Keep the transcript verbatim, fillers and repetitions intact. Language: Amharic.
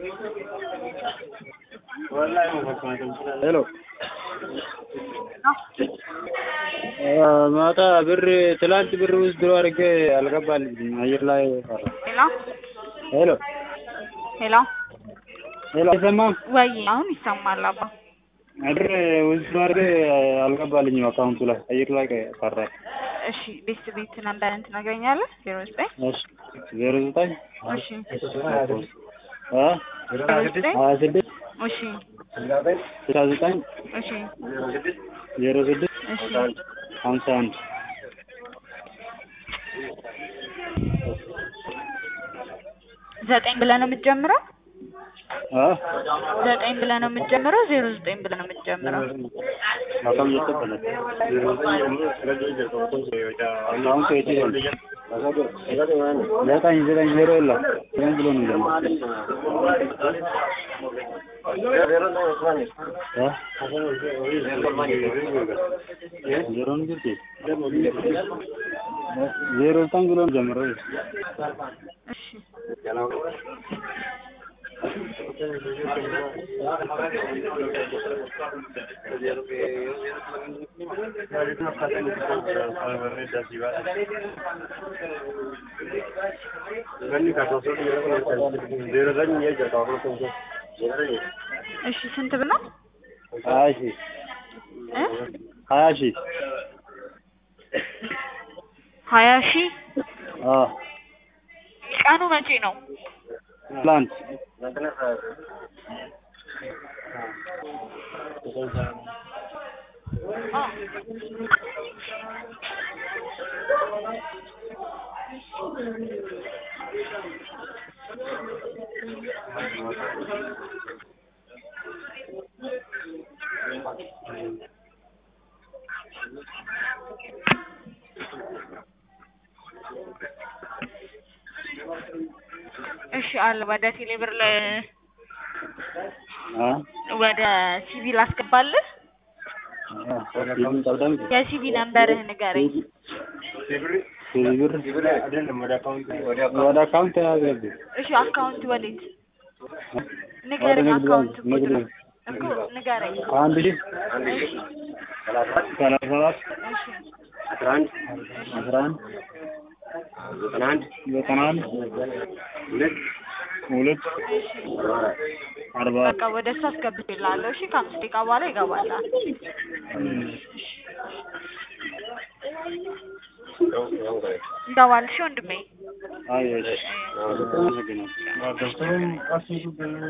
Hello. ማታ ብር ትላንት ብር ውስጥ አድርጌ አልገባልኝም አየር ላይ ቀረ። ሄሎ ሄሎ ሄሎ ሄሎ አይሰማም ወይ? አሁን ይሰማል አባ። ብር ውስጥ አድርጌ አልገባልኝም አካውንቱ ላይ አየር ላይ ቀረ። እሺ ቤት ቤት ነምበርን ትነግረኛለህ? ዜሮ ዘጠኝ እሺ ዜሮ ዘጠኝ እሺ አ ዜሮ ዘጠኝ ሀያ ስድስት እሺ ስልሳ ዘጠኝ እሺ ዜሮ ስድስት እሺ ሀምሳ አንድ ዘጠኝ ብለህ ነው የምትጀምረው? አ ዘጠኝ ብለህ ነው የምትጀምረው? ዜሮ ዘጠኝ ብለህ ነው የምትጀምረው? አካውንት የተበለ ዜሮ ዘጠኝ አካውንት የተበለ ዘጠኝ ዘጠኝ ዜሮ የለም ዘጠኝ ብሎ ነው የሚጀምረው። ዜሮ ነው እንጂ ዜሮ ዘጠኝ ብሎ ነው የሚጀምረው። እሺ እሺ ስንት ብር ነው? ሀያ ሺህ እ ሀያ ሺህ ሀያ ሺህ አዎ ቀኑ መቼ ነው? ትላንት እሺ አለ ወደ ቴሌብር ለ አ ወደ ሲቪል አስገባለህ? የሲቪ ነምበርህን ንገረኝ። ሲቪል ወደ አካውንት ያዘብ። እሺ አካውንት ወዴት ንገረኝ። አካውንት ቁጥር እኮ ንገረኝ። አንድ ሺህ ሰላሳ ሰባት እሺ አስራ አንድ አስራ አንድ ዘጠና አንድ ዘጠና አንድ ሁለት ሁለት አርባ በቃ ወደ እሱ አስገብቼልሃለሁ። እሺ ከአምስት ደቂቃ በኋላ ይገባልሃል። እንደዋልሽ ወንድሜ። አይ እሺ